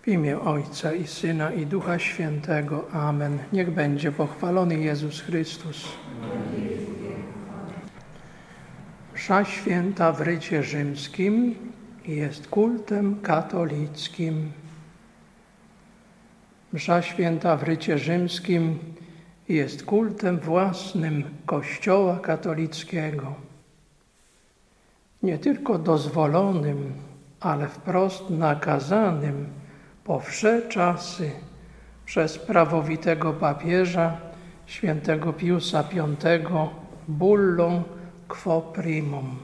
W imię Ojca i Syna i Ducha Świętego. Amen. Niech będzie pochwalony Jezus Chrystus. Msza święta w rycie rzymskim jest kultem katolickim. Msza święta w rycie rzymskim jest kultem własnym Kościoła katolickiego. Nie tylko dozwolonym, ale wprost nakazanym po wsze czasy przez prawowitego papieża świętego Piusa V bullą Quo Primum.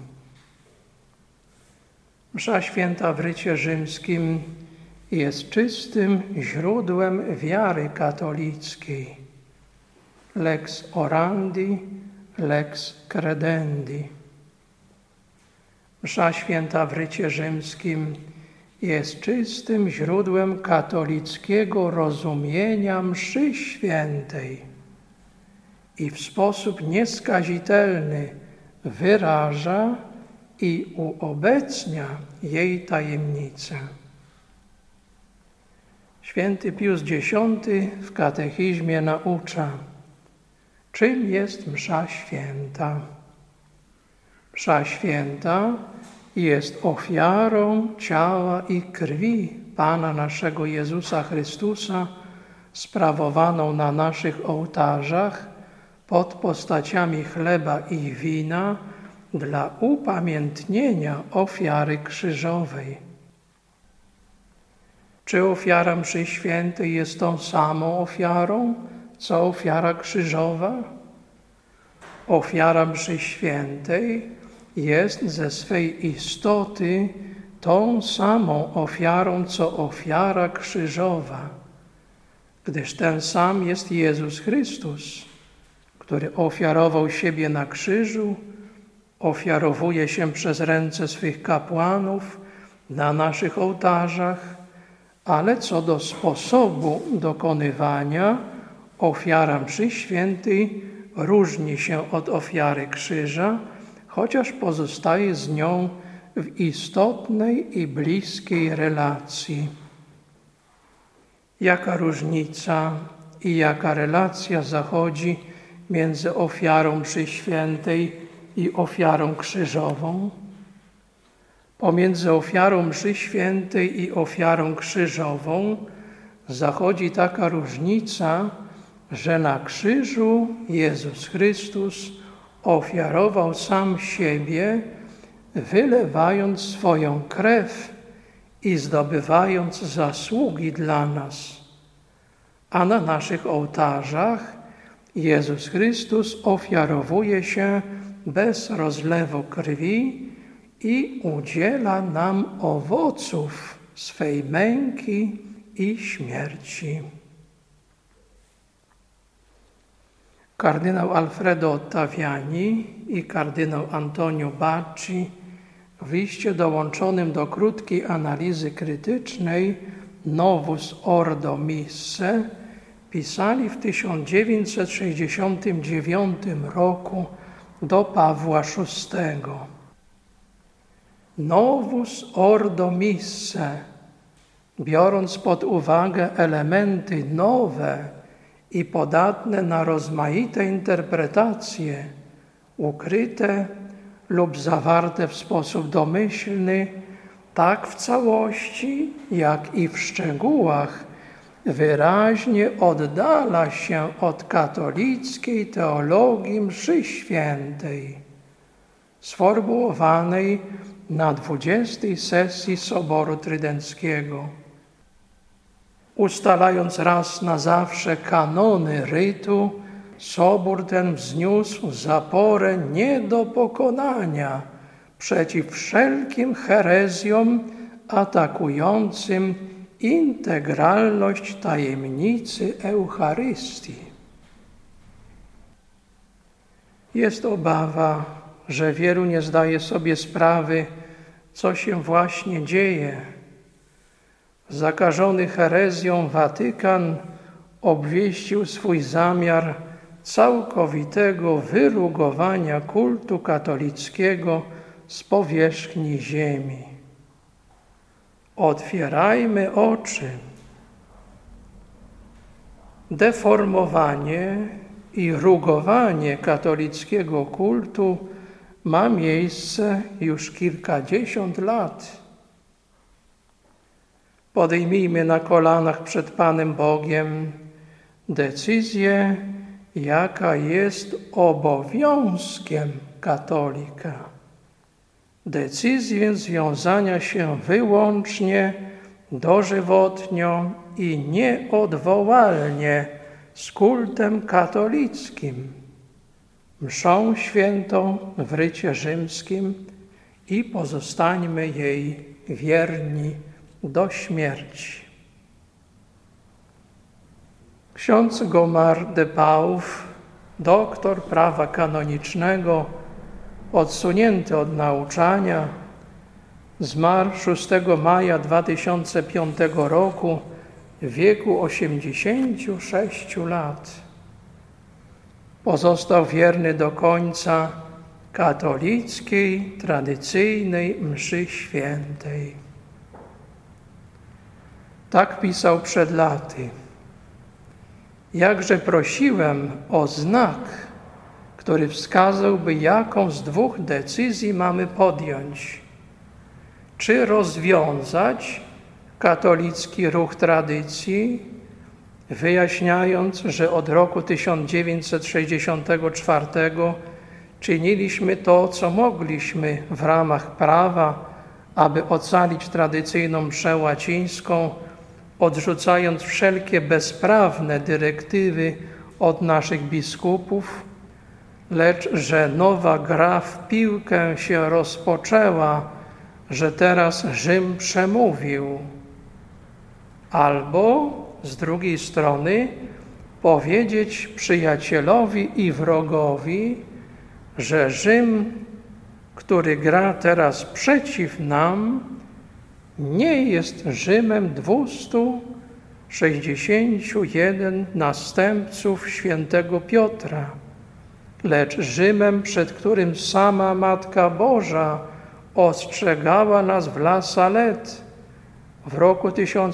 Msza święta w rycie rzymskim jest czystym źródłem wiary katolickiej. Lex orandi, lex credendi. Msza święta w rycie rzymskim jest czystym źródłem katolickiego rozumienia mszy świętej i w sposób nieskazitelny wyraża i uobecnia jej tajemnicę. Święty Pius X w katechizmie naucza, czym jest msza święta. Msza święta jest ofiarą ciała i krwi Pana naszego Jezusa Chrystusa, sprawowaną na naszych ołtarzach pod postaciami chleba i wina dla upamiętnienia ofiary krzyżowej. Czy ofiara mszy świętej jest tą samą ofiarą, co ofiara krzyżowa? Ofiara mszy świętej jest ze swej istoty tą samą ofiarą, co ofiara krzyżowa, gdyż ten sam jest Jezus Chrystus, który ofiarował siebie na krzyżu, ofiarowuje się przez ręce swych kapłanów na naszych ołtarzach, ale co do sposobu dokonywania, ofiara mszy świętej różni się od ofiary krzyża, chociaż pozostaje z nią w istotnej i bliskiej relacji. Jaka różnica i jaka relacja zachodzi między ofiarą mszy świętej i ofiarą krzyżową? Pomiędzy ofiarą mszy świętej i ofiarą krzyżową zachodzi taka różnica, że na krzyżu Jezus Chrystus ofiarował sam siebie, wylewając swoją krew i zdobywając zasługi dla nas. A na naszych ołtarzach Jezus Chrystus ofiarowuje się bez rozlewu krwi i udziela nam owoców swej męki i śmierci. Kardynał Alfredo Ottaviani i kardynał Antonio Bacci w liście dołączonym do krótkiej analizy krytycznej Novus Ordo Missae pisali w 1969 roku do Pawła VI. Novus Ordo Missae, biorąc pod uwagę elementy nowe i podatne na rozmaite interpretacje, ukryte lub zawarte w sposób domyślny, tak w całości, jak i w szczegółach, wyraźnie oddala się od katolickiej teologii mszy świętej, sformułowanej na 20. sesji Soboru Trydenckiego. Ustalając raz na zawsze kanony rytu, Sobór ten wzniósł zaporę nie do pokonania przeciw wszelkim herezjom atakującym integralność tajemnicy Eucharystii. Jest obawa, że wielu nie zdaje sobie sprawy, co się właśnie dzieje. Zakażony herezją Watykan obwieścił swój zamiar całkowitego wyrugowania kultu katolickiego z powierzchni ziemi. Otwierajmy oczy deformowanie i rugowanie katolickiego kultu ma miejsce już kilkadziesiąt lat. Podejmijmy na kolanach przed Panem Bogiem decyzję, jaka jest obowiązkiem katolika. Decyzję związania się wyłącznie, dożywotnio i nieodwołalnie z kultem katolickim, mszą świętą w rycie rzymskim i pozostańmy jej wierni do śmierci. Ksiądz Gomar de Pauw, doktor prawa kanonicznego, odsunięty od nauczania, zmarł 6 maja 2005 roku w wieku 86 lat. Pozostał wierny do końca katolickiej, tradycyjnej mszy świętej. Tak pisał przed laty. Jakże prosiłem o znak, który wskazałby, jaką z dwóch decyzji mamy podjąć. Czy rozwiązać katolicki ruch tradycji, wyjaśniając, że od roku 1964 czyniliśmy to, co mogliśmy w ramach prawa, aby ocalić tradycyjną mszę łacińską, odrzucając wszelkie bezprawne dyrektywy od naszych biskupów, lecz że nowa gra w piłkę się rozpoczęła, że teraz Rzym przemówił. Albo z drugiej strony powiedzieć przyjacielowi i wrogowi, że Rzym, który gra teraz przeciw nam, nie jest Rzymem 261 następców świętego Piotra, lecz Rzymem, przed którym sama Matka Boża ostrzegała nas w La Salette w roku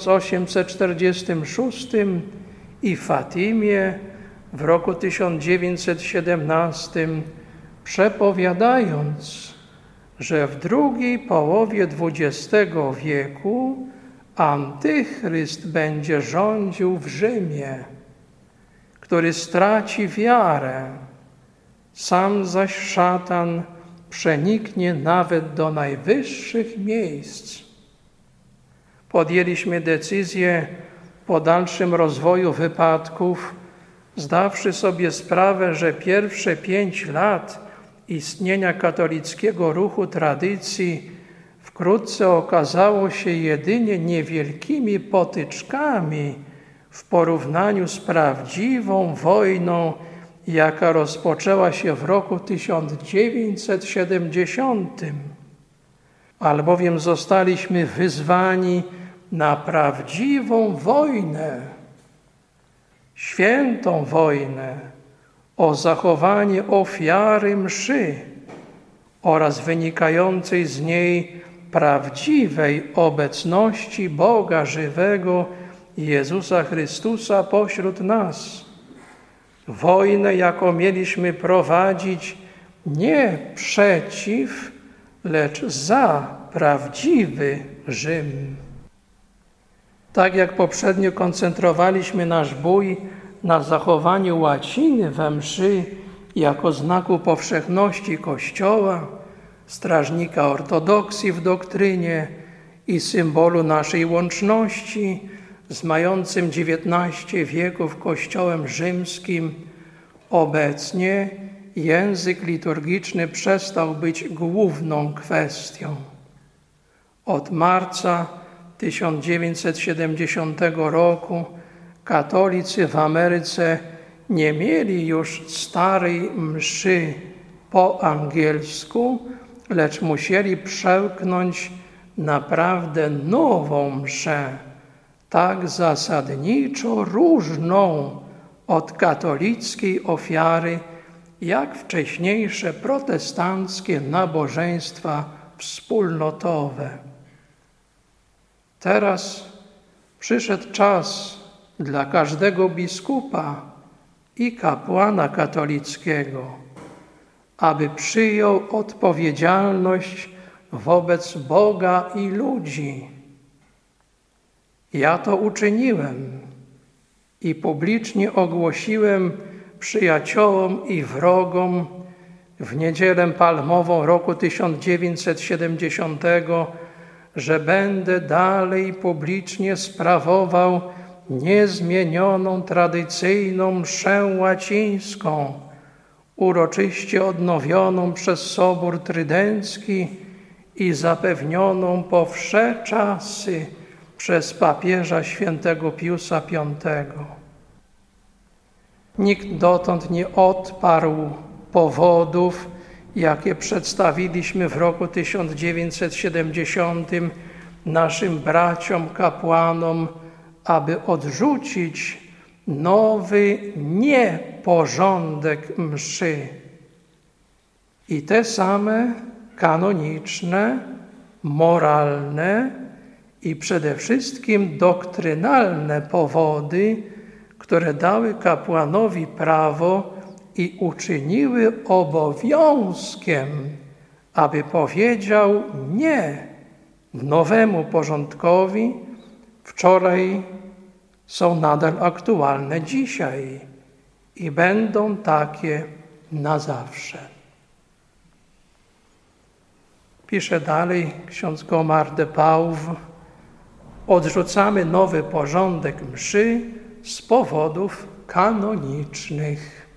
1846 i w Fatimie w roku 1917, przepowiadając, że w drugiej połowie XX wieku Antychryst będzie rządził w Rzymie, który straci wiarę, sam zaś szatan przeniknie nawet do najwyższych miejsc. Podjęliśmy decyzję po dalszym rozwoju wypadków, zdawszy sobie sprawę, że pierwsze 5 lat istnienia katolickiego ruchu tradycji wkrótce okazało się jedynie niewielkimi potyczkami w porównaniu z prawdziwą wojną, jaka rozpoczęła się w roku 1970. Albowiem zostaliśmy wyzwani na prawdziwą wojnę, świętą wojnę o zachowanie ofiary mszy oraz wynikającej z niej prawdziwej obecności Boga żywego Jezusa Chrystusa pośród nas. Wojnę, jaką mieliśmy prowadzić nie przeciw, lecz za prawdziwy Rzym. Tak jak poprzednio koncentrowaliśmy nasz bój na zachowaniu łaciny we mszy jako znaku powszechności Kościoła, strażnika ortodoksji w doktrynie i symbolu naszej łączności z mającym 19 wieków Kościołem rzymskim, obecnie język liturgiczny przestał być główną kwestią. Od marca 1970 roku katolicy w Ameryce nie mieli już starej mszy po angielsku, lecz musieli przełknąć naprawdę nową mszę, tak zasadniczo różną od katolickiej ofiary, jak wcześniejsze protestanckie nabożeństwa wspólnotowe. Teraz przyszedł czas, dla każdego biskupa i kapłana katolickiego, aby przyjął odpowiedzialność wobec Boga i ludzi. Ja to uczyniłem i publicznie ogłosiłem przyjaciołom i wrogom w Niedzielę Palmową roku 1970, że będę dalej publicznie sprawował niezmienioną, tradycyjną mszę łacińską, uroczyście odnowioną przez Sobór Trydencki i zapewnioną po wsze czasy przez papieża świętego Piusa V. Nikt dotąd nie odparł powodów, jakie przedstawiliśmy w roku 1970 naszym braciom kapłanom, aby odrzucić nowy nieporządek mszy. I te same kanoniczne, moralne i przede wszystkim doktrynalne powody, które dały kapłanowi prawo i uczyniły obowiązkiem, aby powiedział nie nowemu porządkowi, wczoraj są nadal aktualne dzisiaj i będą takie na zawsze. Pisze dalej ksiądz Gomard de Pauw: odrzucamy nowy porządek mszy z powodów kanonicznych.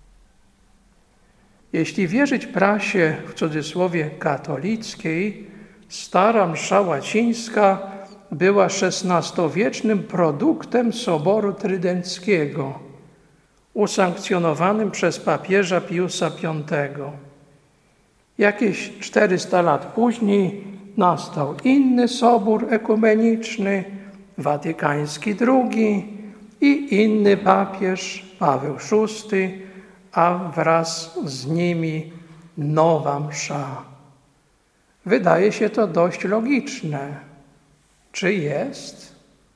Jeśli wierzyć prasie, w cudzysłowie katolickiej, stara msza łacińska była XVI-wiecznym produktem Soboru Trydenckiego, usankcjonowanym przez papieża Piusa V. Jakieś 400 lat później nastał inny sobór ekumeniczny, watykański II i inny papież, Paweł VI, a wraz z nimi nowa msza. Wydaje się to dość logiczne. Czy jest?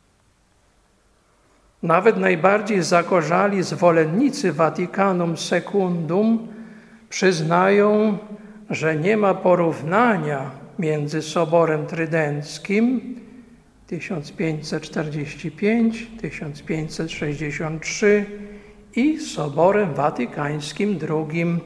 Nawet najbardziej zagorzali zwolennicy Vaticanum Secundum przyznają, że nie ma porównania między Soborem Trydenckim 1545-1563 i Soborem Watykańskim II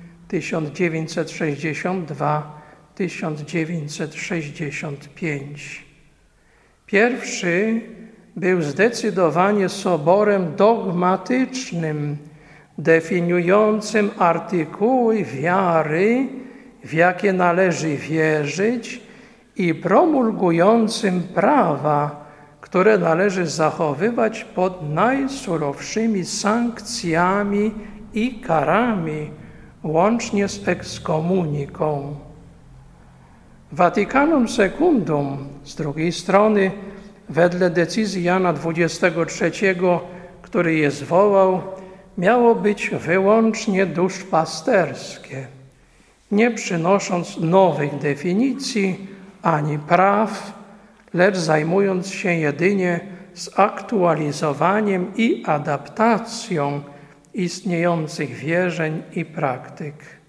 1962-1965. Pierwszy był zdecydowanie soborem dogmatycznym, definiującym artykuły wiary, w jakie należy wierzyć, i promulgującym prawa, które należy zachowywać pod najsurowszymi sankcjami i karami, łącznie z ekskomuniką. Vaticanum Secundum, z drugiej strony, wedle decyzji Jana XXIII, który je zwołał, miało być wyłącznie duszpasterskie, nie przynosząc nowych definicji ani praw, lecz zajmując się jedynie zaktualizowaniem i adaptacją istniejących wierzeń i praktyk.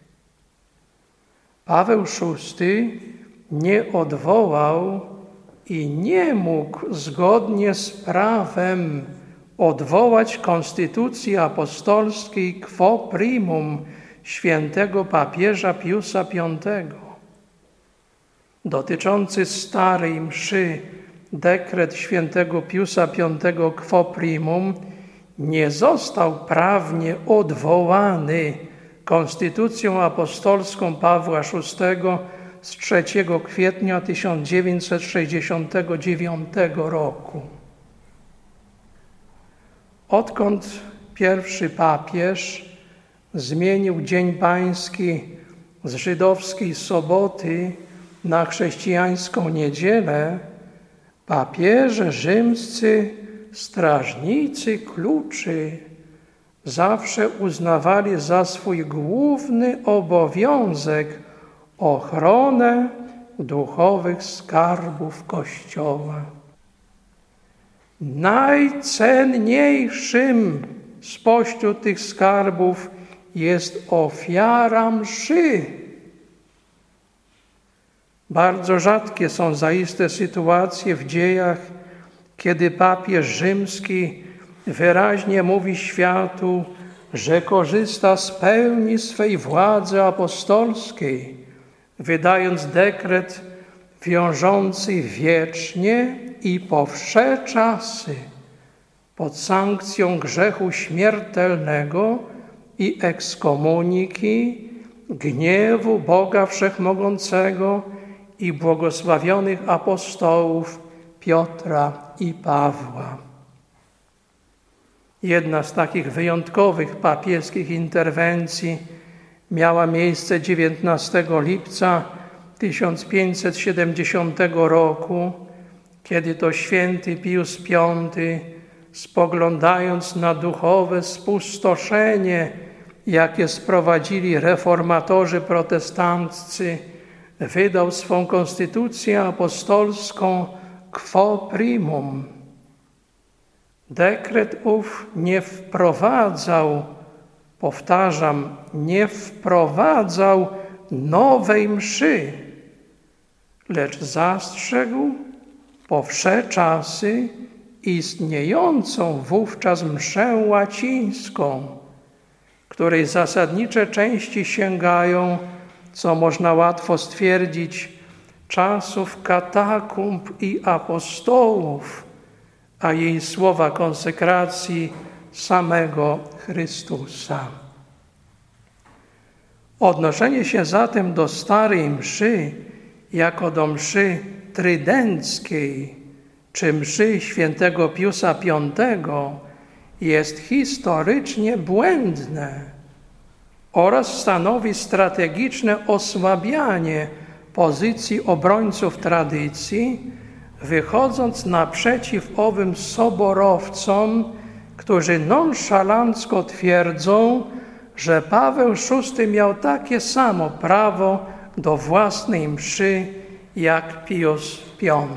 Paweł VI nie odwołał i nie mógł zgodnie z prawem odwołać konstytucji apostolskiej Quo Primum świętego papieża Piusa V. Dotyczący starej mszy dekret świętego Piusa V Quo Primum nie został prawnie odwołany konstytucją apostolską Pawła VI z 3 kwietnia 1969 roku. Odkąd pierwszy papież zmienił Dzień Pański z żydowskiej soboty na chrześcijańską niedzielę, papieże rzymscy, strażnicy kluczy, zawsze uznawali za swój główny obowiązek ochronę duchowych skarbów Kościoła. najcenniejszym spośród tych skarbów jest ofiara mszy. Bardzo rzadkie są zaiste sytuacje w dziejach, kiedy papież rzymski wyraźnie mówi światu, że korzysta z pełni swej władzy apostolskiej, wydając dekret wiążący wiecznie i po wsze czasy pod sankcją grzechu śmiertelnego i ekskomuniki, gniewu Boga Wszechmogącego i błogosławionych apostołów Piotra i Pawła. Jedna z takich wyjątkowych papieskich interwencji miała miejsce 19 lipca 1570 roku, kiedy to święty Pius V, spoglądając na duchowe spustoszenie, jakie sprowadzili reformatorzy protestanccy, wydał swą konstytucję apostolską Quo Primum. Dekret ów nie wprowadzał, powtarzam, nie wprowadzał nowej mszy, lecz zastrzegł po wsze czasy istniejącą wówczas mszę łacińską, której zasadnicze części sięgają, co można łatwo stwierdzić, czasów katakumb i apostołów, a jej słowa konsekracji samego Chrystusa. Odnoszenie się zatem do starej mszy jako do mszy trydenckiej czy mszy świętego Piusa V jest historycznie błędne oraz stanowi strategiczne osłabianie pozycji obrońców tradycji, wychodząc naprzeciw owym soborowcom, którzy nonszalancko twierdzą, że Paweł VI miał takie samo prawo do własnej mszy jak Pius V.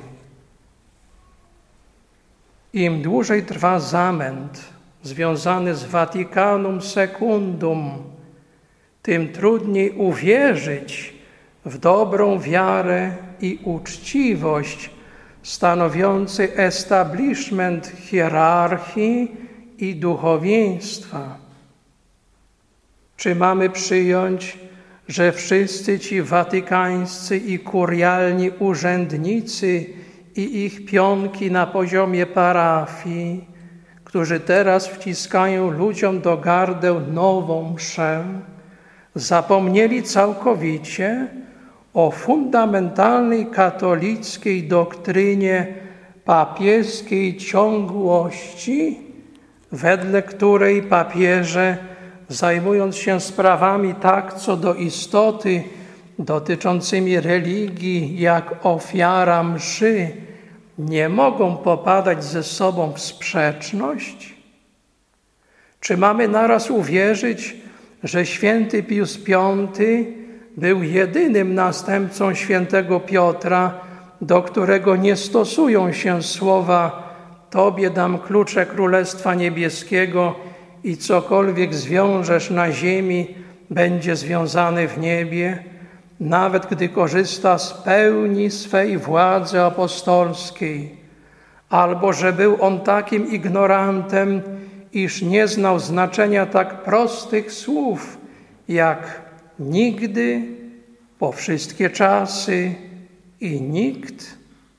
Im dłużej trwa zamęt związany z Vaticanum Secundum, tym trudniej uwierzyć w dobrą wiarę i uczciwość stanowiący establishment hierarchii i duchowieństwa. Czy mamy przyjąć, że wszyscy ci watykańscy i kurialni urzędnicy i ich pionki na poziomie parafii, którzy teraz wciskają ludziom do gardeł nową mszę, zapomnieli całkowicie o fundamentalnej katolickiej doktrynie papieskiej ciągłości, wedle której papieże, zajmując się sprawami tak co do istoty dotyczącymi religii jak ofiara mszy, nie mogą popadać ze sobą w sprzeczność? Czy mamy naraz uwierzyć, że święty Pius V był jedynym następcą świętego Piotra, do którego nie stosują się słowa Tobie dam klucze Królestwa Niebieskiego i cokolwiek zwiążesz na ziemi, będzie związane w niebie, nawet gdy korzysta z pełni swej władzy apostolskiej, albo że był on takim ignorantem, iż nie znał znaczenia tak prostych słów, jak nigdy, po wszystkie czasy i nikt.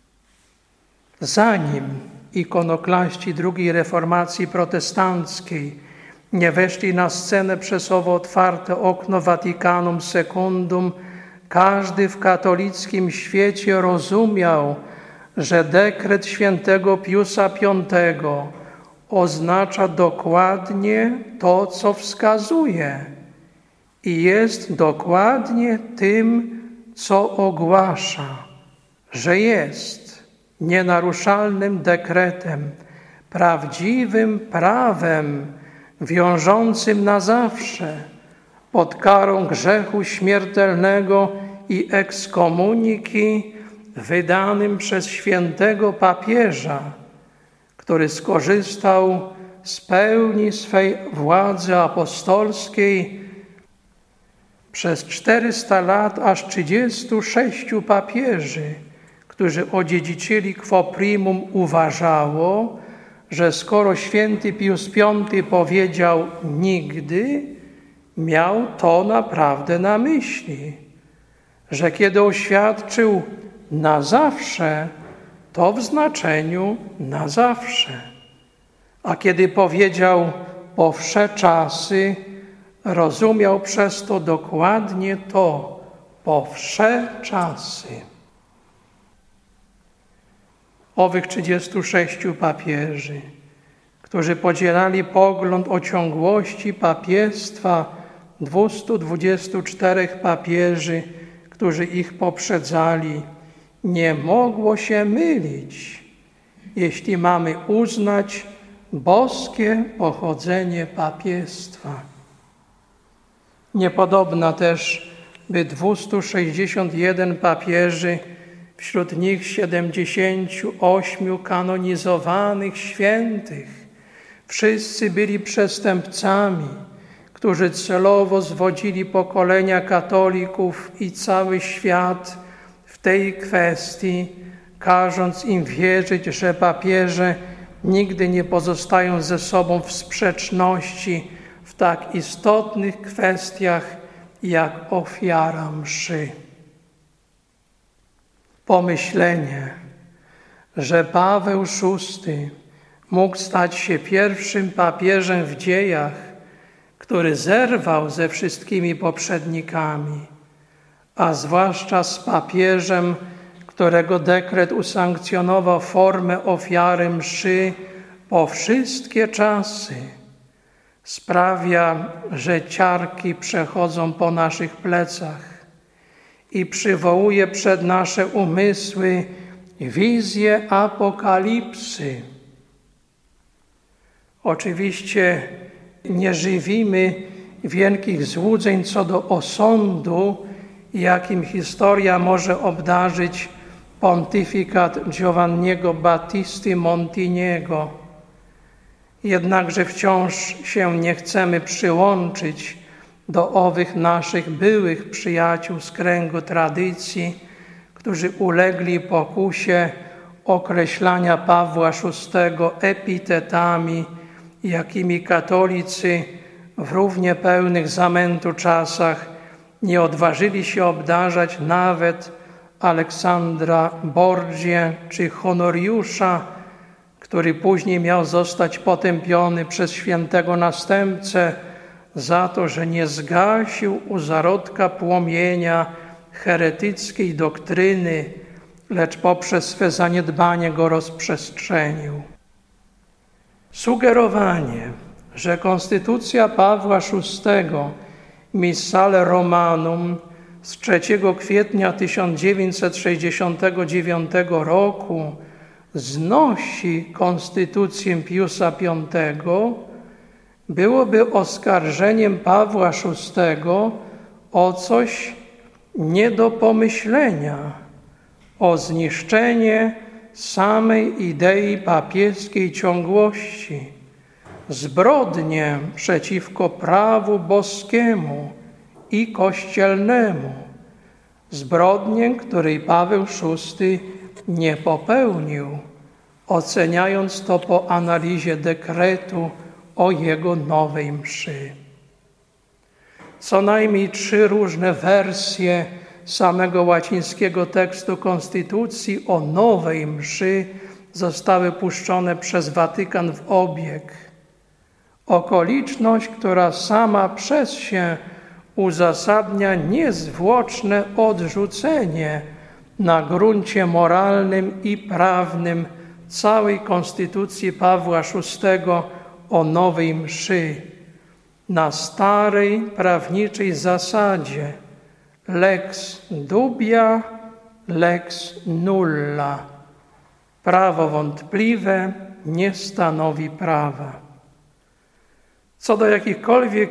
Zanim ikonoklaści drugiej reformacji protestanckiej nie weszli na scenę przez owo otwarte okno Vaticanum Secundum, każdy w katolickim świecie rozumiał, że dekret świętego Piusa V oznacza dokładnie to, co wskazuje i jest dokładnie tym, co ogłasza, że jest nienaruszalnym dekretem, prawdziwym prawem wiążącym na zawsze pod karą grzechu śmiertelnego i ekskomuniki wydanym przez świętego papieża, który skorzystał z pełni swej władzy apostolskiej przez 400 lat aż 36 papieży, którzy odziedziczyli quo primum, uważało, że skoro święty Pius V powiedział nigdy, miał to naprawdę na myśli, że kiedy oświadczył na zawsze, to w znaczeniu na zawsze. A kiedy powiedział po wsze czasy, rozumiał przez to dokładnie to, po wsze czasy. Owych 36 papieży, którzy podzielali pogląd o ciągłości papiestwa 224 papieży, którzy ich poprzedzali, nie mogło się mylić, jeśli mamy uznać boskie pochodzenie papiestwa. Niepodobna też, by 261 papieży, wśród nich 78 kanonizowanych świętych, wszyscy byli przestępcami, którzy celowo zwodzili pokolenia katolików i cały świat w tej kwestii, każąc im wierzyć, że papieże nigdy nie pozostają ze sobą w sprzeczności w tak istotnych kwestiach jak ofiara mszy. Pomyślenie, że Paweł VI mógł stać się pierwszym papieżem w dziejach, który zerwał ze wszystkimi poprzednikami, a zwłaszcza z papieżem, którego dekret usankcjonował formę ofiary mszy po wszystkie czasy, sprawia, że ciarki przechodzą po naszych plecach i przywołuje przed nasze umysły wizję apokalipsy. Oczywiście nie żywimy wielkich złudzeń co do osądu, jakim historia może obdarzyć pontyfikat Giovanniego Battisty Montiniego. Jednakże wciąż się nie chcemy przyłączyć do owych naszych byłych przyjaciół z kręgu tradycji, którzy ulegli pokusie określania Pawła VI epitetami, jakimi katolicy w równie pełnych zamętu czasach nie odważyli się obdarzać nawet Aleksandra Borgie czy Honoriusza, który później miał zostać potępiony przez świętego następcę za to, że nie zgasił u zarodka płomienia heretyckiej doktryny, lecz poprzez swe zaniedbanie go rozprzestrzenił. Sugerowanie, że konstytucja Pawła VI Missale Romanum z 3 kwietnia 1969 roku znosi konstytucję Piusa V, byłoby oskarżeniem Pawła VI o coś nie do pomyślenia, o zniszczenie samej idei papieskiej ciągłości, zbrodnię przeciwko prawu boskiemu i kościelnemu, zbrodnię, której Paweł VI nie popełnił, oceniając to po analizie dekretu o jego nowej mszy. Co najmniej 3 różne wersje samego łacińskiego tekstu konstytucji o nowej mszy zostały puszczone przez Watykan w obieg. Okoliczność, która sama przez się uzasadnia niezwłoczne odrzucenie na gruncie moralnym i prawnym całej konstytucji Pawła VI o nowej mszy na starej prawniczej zasadzie lex dubia, lex nulla. Prawo wątpliwe nie stanowi prawa. Co do jakichkolwiek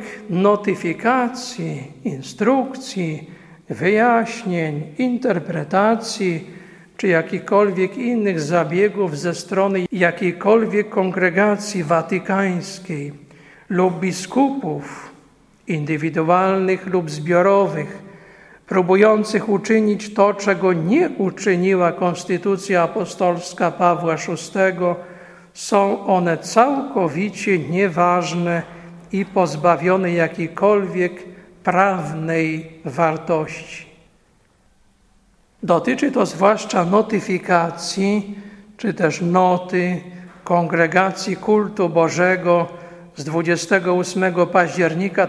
notyfikacji, instrukcji, wyjaśnień, interpretacji czy jakichkolwiek innych zabiegów ze strony jakiejkolwiek kongregacji watykańskiej lub biskupów, indywidualnych lub zbiorowych, próbujących uczynić to, czego nie uczyniła Konstytucja Apostolska Pawła VI, są one całkowicie nieważne i pozbawione jakiejkolwiek prawnej wartości. Dotyczy to zwłaszcza notyfikacji, czy też noty Kongregacji Kultu Bożego z 28 października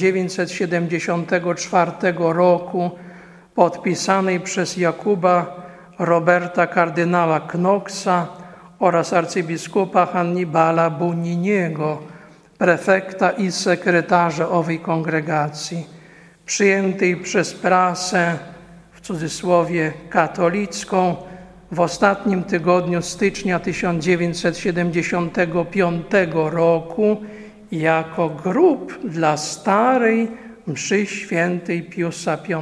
1974 roku, podpisanej przez Jakuba Roberta kardynała Knoxa oraz arcybiskupa Hannibala Buniniego, prefekta i sekretarza owej kongregacji, przyjętej przez prasę, w cudzysłowie katolicką, w ostatnim tygodniu stycznia 1975 roku jako grób dla starej mszy świętej Piusa V.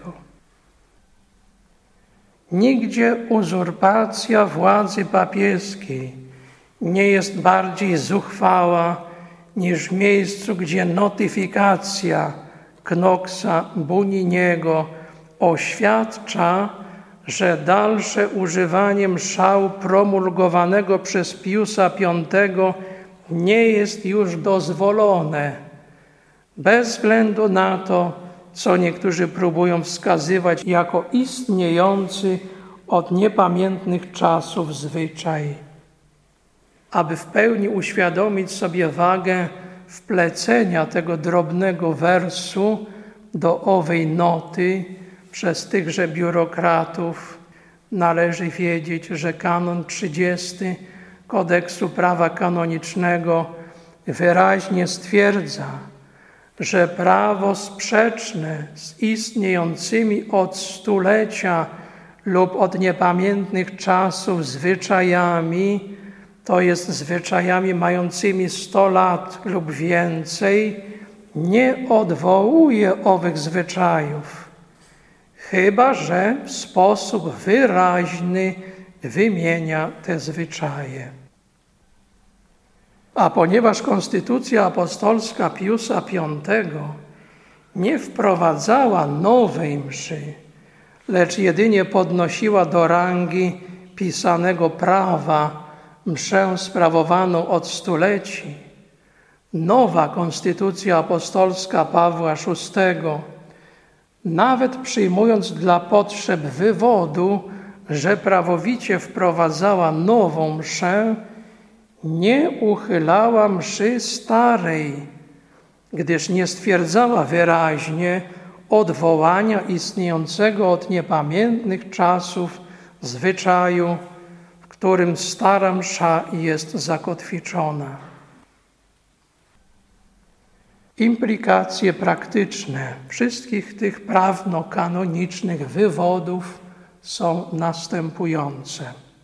Nigdzie uzurpacja władzy papieskiej nie jest bardziej zuchwała niż w miejscu, gdzie notyfikacja Knoxa Buniniego oświadcza, że dalsze używanie mszału promulgowanego przez Piusa V nie jest już dozwolone, bez względu na to, co niektórzy próbują wskazywać jako istniejący od niepamiętnych czasów zwyczaj. Aby w pełni uświadomić sobie wagę wplecenia tego drobnego wersu do owej noty przez tychże biurokratów, należy wiedzieć, że kanon 30 Kodeksu Prawa Kanonicznego wyraźnie stwierdza, że prawo sprzeczne z istniejącymi od stulecia lub od niepamiętnych czasów zwyczajami, to jest zwyczajami mającymi 100 lat lub więcej, nie odwołuje owych zwyczajów, chyba że w sposób wyraźny wymienia te zwyczaje. A ponieważ Konstytucja Apostolska Piusa V nie wprowadzała nowej mszy, lecz jedynie podnosiła do rangi pisanego prawa mszę sprawowaną od stuleci, nowa Konstytucja Apostolska Pawła VI, nawet przyjmując dla potrzeb wywodu, że prawowicie wprowadzała nową mszę, nie uchylała mszy starej, gdyż nie stwierdzała wyraźnie odwołania istniejącego od niepamiętnych czasów zwyczaju, w którym stara msza jest zakotwiczona. Implikacje praktyczne wszystkich tych prawno-kanonicznych wywodów są następujące.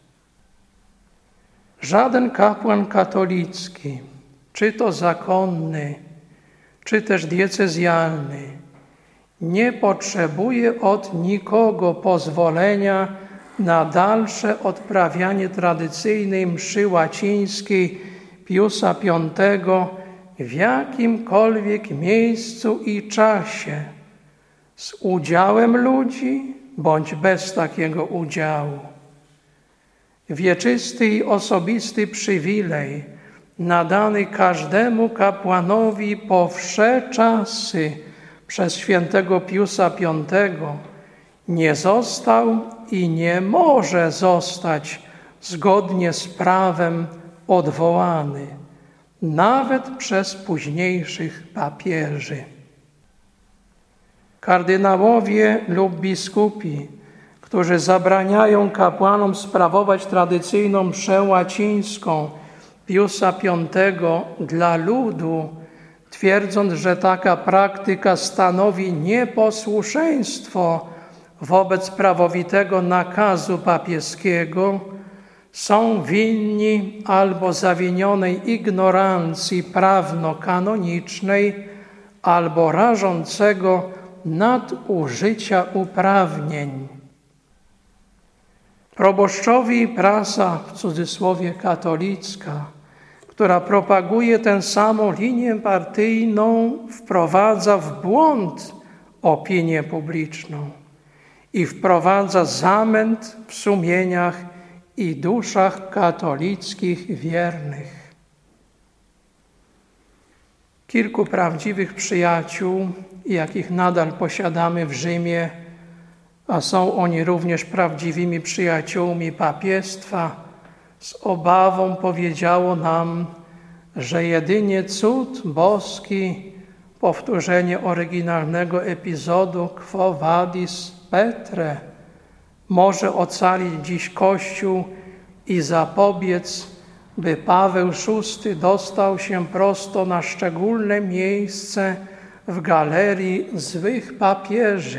Żaden kapłan katolicki, czy to zakonny, czy też diecezjalny, nie potrzebuje od nikogo pozwolenia na dalsze odprawianie tradycyjnej mszy łacińskiej Piusa V w jakimkolwiek miejscu i czasie, z udziałem ludzi bądź bez takiego udziału. Wieczysty i osobisty przywilej nadany każdemu kapłanowi po wsze czasy przez świętego Piusa V nie został i nie może zostać zgodnie z prawem odwołany, nawet przez późniejszych papieży. Kardynałowie lub biskupi, którzy zabraniają kapłanom sprawować tradycyjną mszę łacińską Piusa V dla ludu, twierdząc, że taka praktyka stanowi nieposłuszeństwo wobec prawowitego nakazu papieskiego, są winni albo zawinionej ignorancji prawno-kanonicznej, albo rażącego nadużycia uprawnień. Proboszczowi prasa, w cudzysłowie katolicka, która propaguje tę samą linię partyjną, wprowadza w błąd opinię publiczną i wprowadza zamęt w sumieniach i duszach katolickich wiernych. Kilku prawdziwych przyjaciół, jakich nadal posiadamy w Rzymie, a są oni również prawdziwymi przyjaciółmi papiestwa, z obawą powiedziało nam, że jedynie cud boski, powtórzenie oryginalnego epizodu Quo vadis Petre, może ocalić dziś Kościół i zapobiec, by Paweł VI dostał się prosto na szczególne miejsce w galerii złych papieży.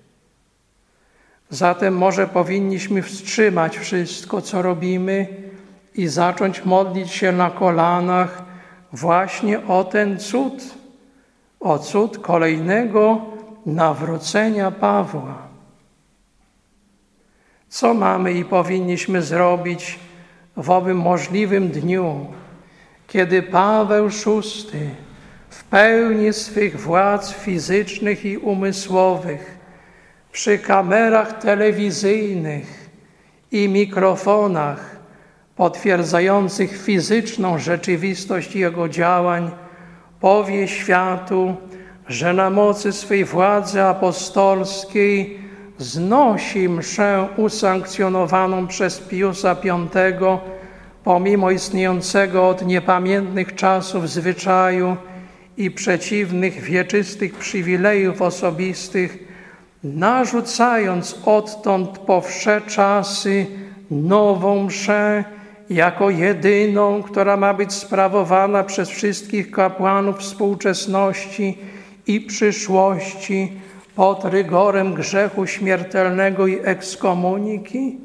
Zatem może powinniśmy wstrzymać wszystko, co robimy i zacząć modlić się na kolanach właśnie o ten cud, o cud kolejnego nawrócenia Pawła. Co mamy i powinniśmy zrobić w owym możliwym dniu, kiedy Paweł VI w pełni swych władz fizycznych i umysłowych przy kamerach telewizyjnych i mikrofonach potwierdzających fizyczną rzeczywistość jego działań powie światu, że na mocy swej władzy apostolskiej znosi mszę usankcjonowaną przez Piusa V, pomimo istniejącego od niepamiętnych czasów zwyczaju i przeciwnych wieczystych przywilejów osobistych, narzucając odtąd po wsze czasy nową mszę jako jedyną, która ma być sprawowana przez wszystkich kapłanów współczesności i przyszłości pod rygorem grzechu śmiertelnego i ekskomuniki?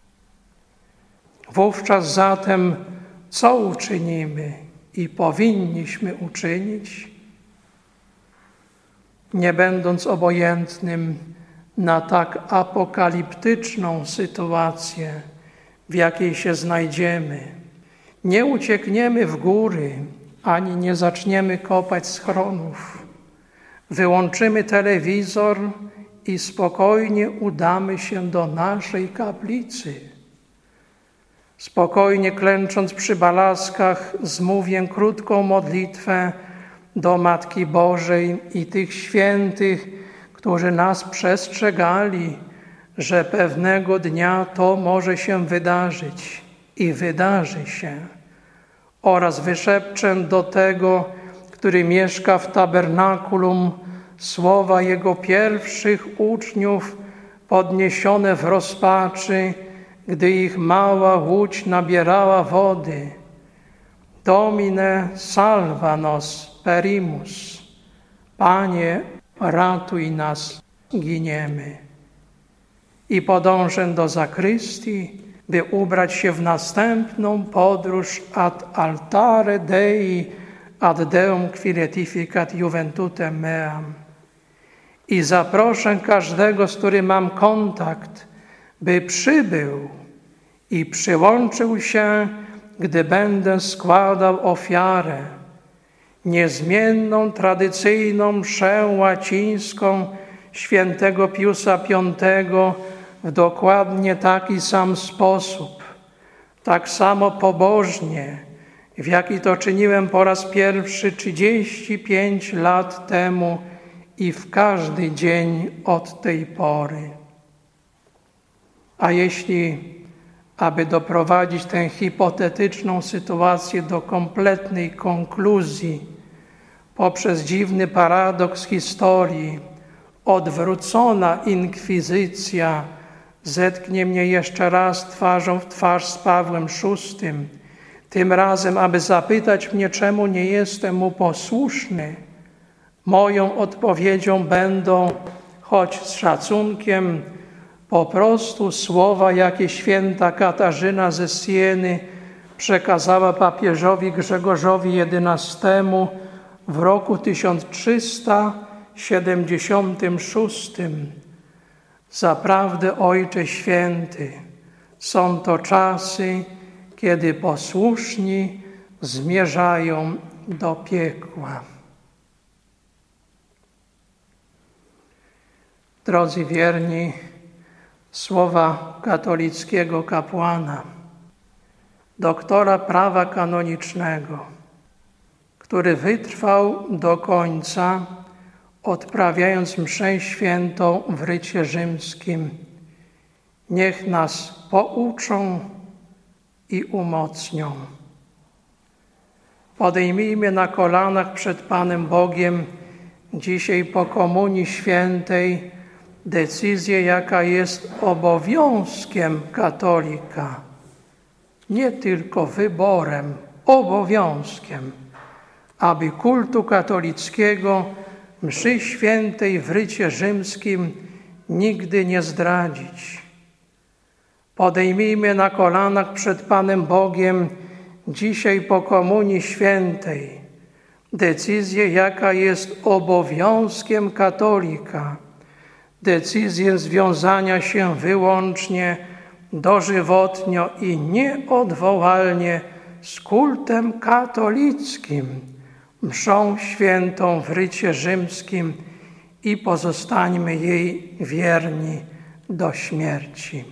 Wówczas zatem co uczynimy i powinniśmy uczynić? Nie będąc obojętnym na tak apokaliptyczną sytuację, w jakiej się znajdziemy, nie uciekniemy w góry, ani nie zaczniemy kopać schronów. Wyłączymy telewizor i spokojnie udamy się do naszej kaplicy. Spokojnie klęcząc przy balaskach, zmówię krótką modlitwę do Matki Bożej i tych świętych, którzy nas przestrzegali, że pewnego dnia to może się wydarzyć i wydarzy się. Oraz wyszepczę do tego, który mieszka w tabernakulum, słowa jego pierwszych uczniów podniesione w rozpaczy, gdy ich mała łódź nabierała wody. Domine salva nos perimus. Panie, ratuj nas, giniemy. I podążę do zakrystii, by ubrać się w następną podróż ad altare Dei, ad Deum qui retificat juventutem meam. I zaproszę każdego, z którym mam kontakt, by przybył i przyłączył się, gdy będę składał ofiarę, niezmienną, tradycyjną mszę łacińską świętego Piusa V w dokładnie taki sam sposób, tak samo pobożnie, w jaki to czyniłem po raz pierwszy 35 lat temu i w każdy dzień od tej pory. A jeśli, aby doprowadzić tę hipotetyczną sytuację do kompletnej konkluzji, poprzez dziwny paradoks historii, odwrócona inkwizycja zetknie mnie jeszcze raz twarzą w twarz z Pawłem VI, tym razem, aby zapytać mnie, czemu nie jestem mu posłuszny, moją odpowiedzią będą, choć z szacunkiem, po prostu słowa, jakie święta Katarzyna ze Sieny przekazała papieżowi Grzegorzowi XI w roku 1376. Zaprawdę, Ojcze Święty, Są to czasy, kiedy posłuszni zmierzają do piekła. Drodzy wierni, słowa katolickiego kapłana, doktora prawa kanonicznego, który wytrwał do końca, odprawiając mszę świętą w rycie rzymskim. Niech nas pouczą i umocnią. Podejmijmy na kolanach przed Panem Bogiem dzisiaj po Komunii Świętej decyzję, jaka jest obowiązkiem katolika. Nie tylko wyborem, obowiązkiem, aby kultu katolickiego, mszy świętej w rycie rzymskim nigdy nie zdradzić. Podejmijmy na kolanach przed Panem Bogiem dzisiaj po Komunii Świętej decyzję, jaka jest obowiązkiem katolika, decyzję związania się wyłącznie, dożywotnio i nieodwołalnie z kultem katolickim, mszą świętą w rycie rzymskim i pozostańmy jej wierni do śmierci.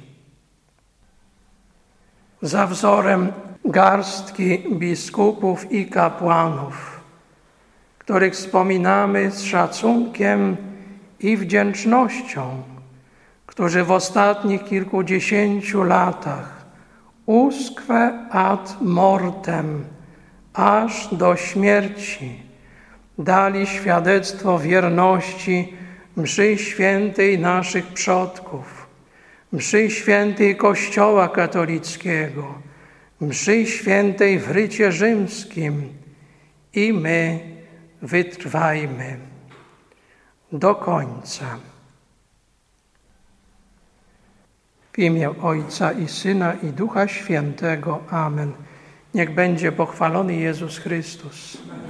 Za wzorem garstki biskupów i kapłanów, których wspominamy z szacunkiem i wdzięcznością, którzy w ostatnich kilkudziesięciu latach usque ad mortem, aż do śmierci, dali świadectwo wierności mszy świętej naszych przodków, mszy świętej Kościoła katolickiego, mszy świętej w rycie rzymskim i my wytrwajmy do końca. W imię Ojca i Syna i Ducha Świętego. Amen. Niech będzie pochwalony Jezus Chrystus.